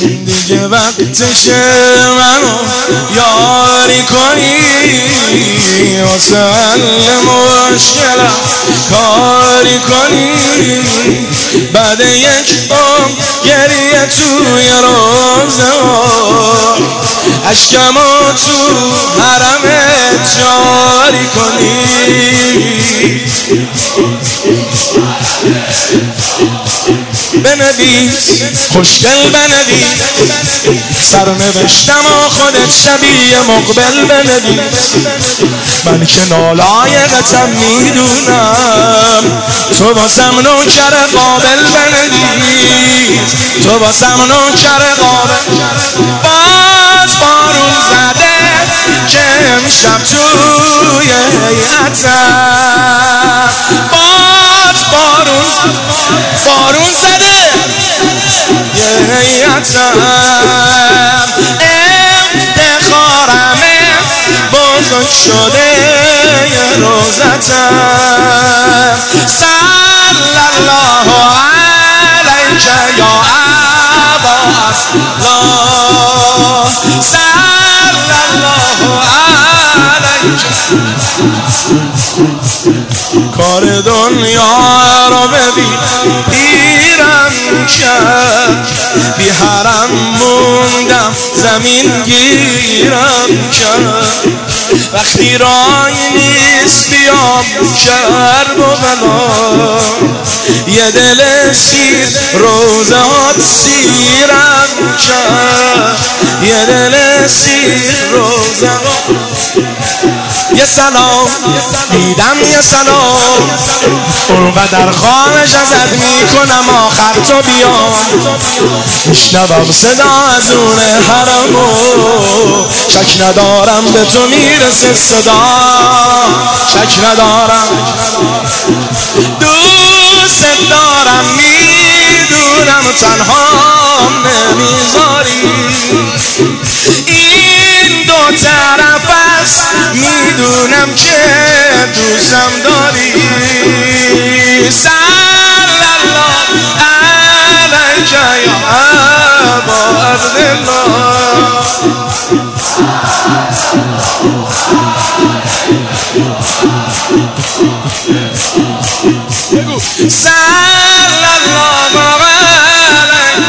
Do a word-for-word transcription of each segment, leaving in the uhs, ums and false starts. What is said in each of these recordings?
دیگه وقتشه منو یاری کنی واسه حل مشکلم کاری کنی بعد یک عمر گریه توی روزه اشکمو تو حرمت جاری کنی بنویس خوشگل بنویس سرنوشتم و خودت شبیه مقبل بنویس من که نالایقتم میدونم تو واسم نوکر قابل بنویس تو واسم نوکر قابل باز بارون زده که امشب توی هیئتم باز بارون بارون زده یه هیئتم افتخارمه بزرگ شده یه روزتم صلی الله علیک یا ابا الله صلی الله علیک کار دنیا رو ببین پیرم کرد بی حرم موندم زمین گیرم کرد وقتی رای نیست بیام کرب و بلا یه دل سیر روزه هات سیرم کرد یه دل سیر روزه هات یه سلام میدم یه سلام اونقدر خواهش ازت میکنم آخر تو بیام میشنوم صدا از اون حرمو شک ندارم به تو میرسه صدا شک ندارم دوست دارم میدونم تنها نمیذاری این دو طرف است میدونم که دوستم داری صلی الله علیک یا ابا عبدالله صلی الله علیک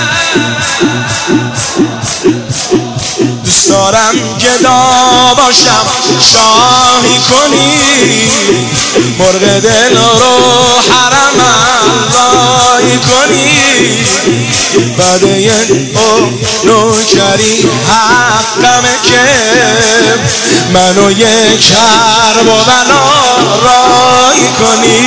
دوست دارم گدا باشم شاهی کنی مرغ دل رو حرم اللهی کنی بعد یک نوکری حقمه که منو یک کرب و بلا رای کنی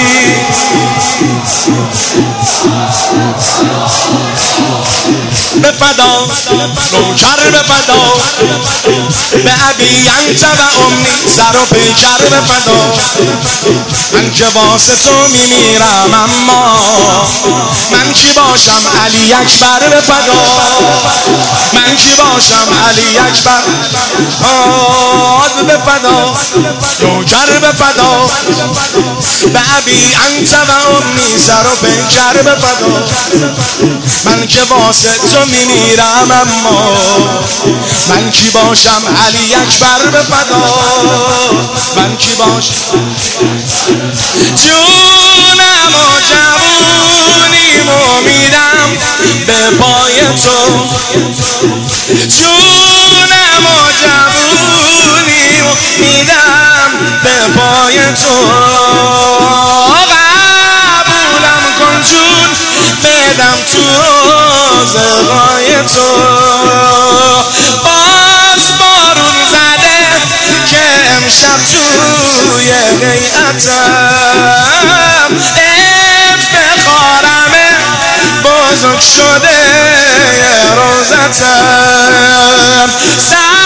به فدا نوکر به فدا به ابی انت و امی سر و پیکر به فدا من که واسه تو میمیرم اما من کی باشم علی اکبر به فدا من کی باشم علی اکبر آد به فدا نوکر به فدا به ابی انت و امی سر و پیکر به فدا من که واسه تو میمیرم اما من کی باشم علی اکبر به فدا من کی باشم جونم و جوونیمو میدم به پای تو جونم و جوونیمو میدم به پای تو قبولم کن جون بدم تو روزگای تو باز بارون زده که امشب توی هیئتم افتخارمه بزرگ شده یه روزتم